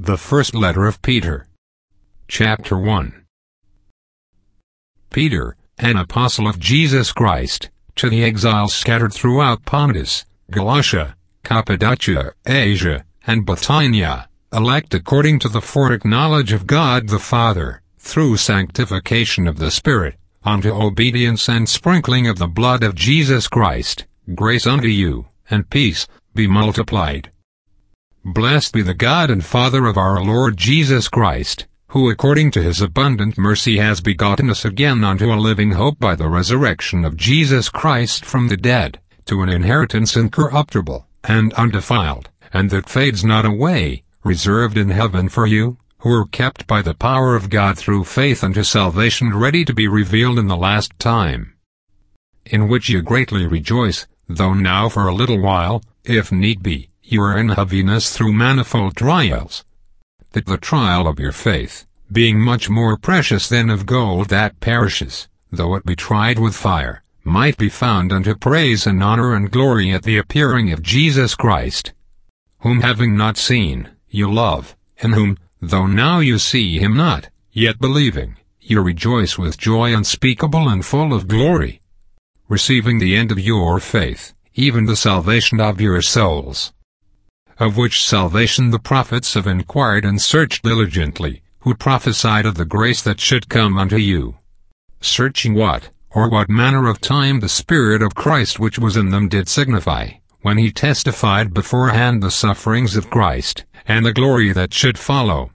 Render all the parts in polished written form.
The first letter of Peter. Chapter 1. Peter, an apostle of Jesus Christ, to the exiles scattered throughout Pontus, Galatia, Cappadocia, Asia, and Bithynia, elect according to the foreknowledge of God the Father, through sanctification of the Spirit, unto obedience and sprinkling of the blood of Jesus Christ, grace unto you, and peace, be multiplied. Blessed be the God and Father of our Lord Jesus Christ, who according to his abundant mercy has begotten us again unto a living hope by the resurrection of Jesus Christ from the dead, to an inheritance incorruptible, and undefiled, and that fades not away, reserved in heaven for you, who are kept by the power of God through faith unto salvation ready to be revealed in the last time. In which you greatly rejoice, though now for a little while, if need be, you are in heaviness through manifold trials, that the trial of your faith, being much more precious than of gold that perishes, though it be tried with fire, might be found unto praise and honor and glory at the appearing of Jesus Christ, whom having not seen, you love, in whom, though now you see him not, yet believing, you rejoice with joy unspeakable and full of glory, receiving the end of your faith, even the salvation of your souls. Of which salvation the prophets have inquired and searched diligently, who prophesied of the grace that should come unto you. Searching what manner of time the Spirit of Christ which was in them did signify, when he testified beforehand the sufferings of Christ, and the glory that should follow.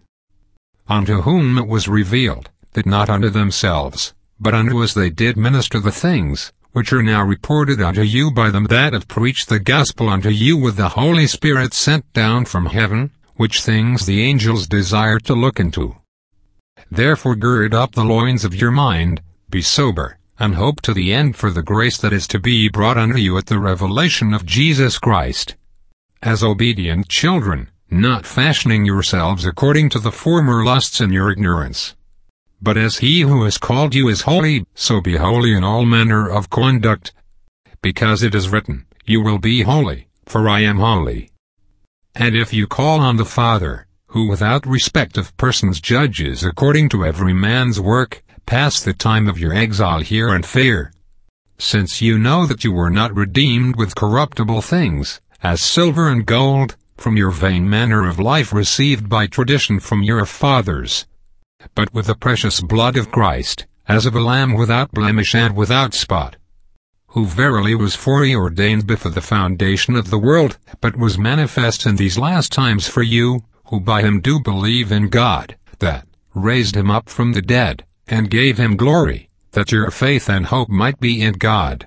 Unto whom it was revealed, that not unto themselves, but unto us they did minister the things, which are now reported unto you by them that have preached the gospel unto you with the Holy Spirit sent down from heaven, which things the angels desire to look into. Therefore gird up the loins of your mind, be sober, and hope to the end for the grace that is to be brought unto you at the revelation of Jesus Christ. As obedient children, not fashioning yourselves according to the former lusts in your ignorance. But as he who has called you is holy, so be holy in all manner of conduct. Because it is written, you will be holy, for I am holy. And if you call on the Father, who without respect of persons judges according to every man's work, pass the time of your exile here in fear. Since you know that you were not redeemed with corruptible things, as silver and gold, from your vain manner of life received by tradition from your fathers, but with the precious blood of Christ, as of a lamb without blemish and without spot, who verily was foreordained before the foundation of the world, but was manifest in these last times for you, who by him do believe in God, that raised him up from the dead, and gave him glory, that your faith and hope might be in God.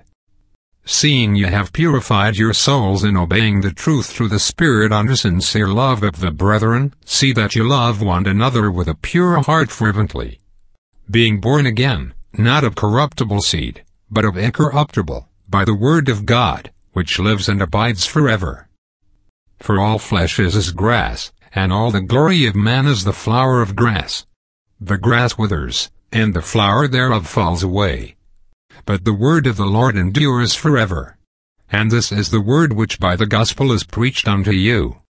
Seeing ye have purified your souls in obeying the truth through the Spirit unto sincere love of the brethren, see that you love one another with a pure heart fervently, being born again, not of corruptible seed, but of incorruptible, by the word of God, which lives and abides forever. For all flesh is as grass, and all the glory of man is the flower of grass. The grass withers, and the flower thereof falls away. But the word of the Lord endures forever. And this is the word which by the gospel is preached unto you.